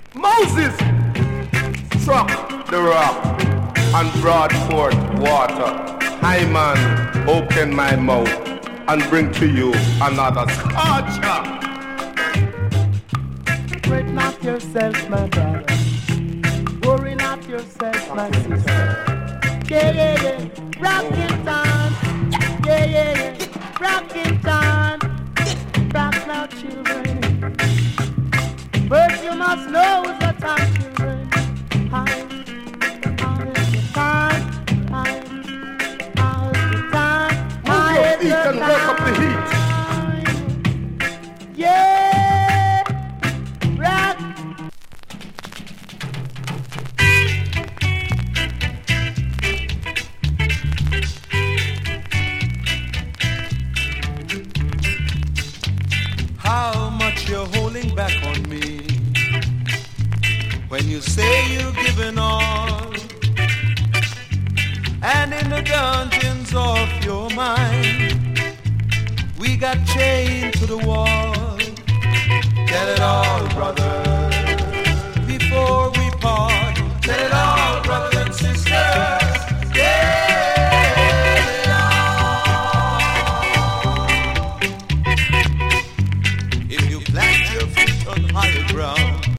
Moses struck the rock and brought forth water. I man, open my mouth and bring to you another scorcher. Fret not yourself, my brother. Worry not yourself, my sister. Yeah, yeah, yeah. Rockin' time. Yeah, yeah, yeah. Rockin' time. Rock now, children. But you must know the time, children. Time is the time. Time is the time. Move your feet and work up the heat. Yeah. Rock. How much you're holding back on me when you say you're giving all, and in the dungeons of your mind we got chained to the wall. Get it all, brother.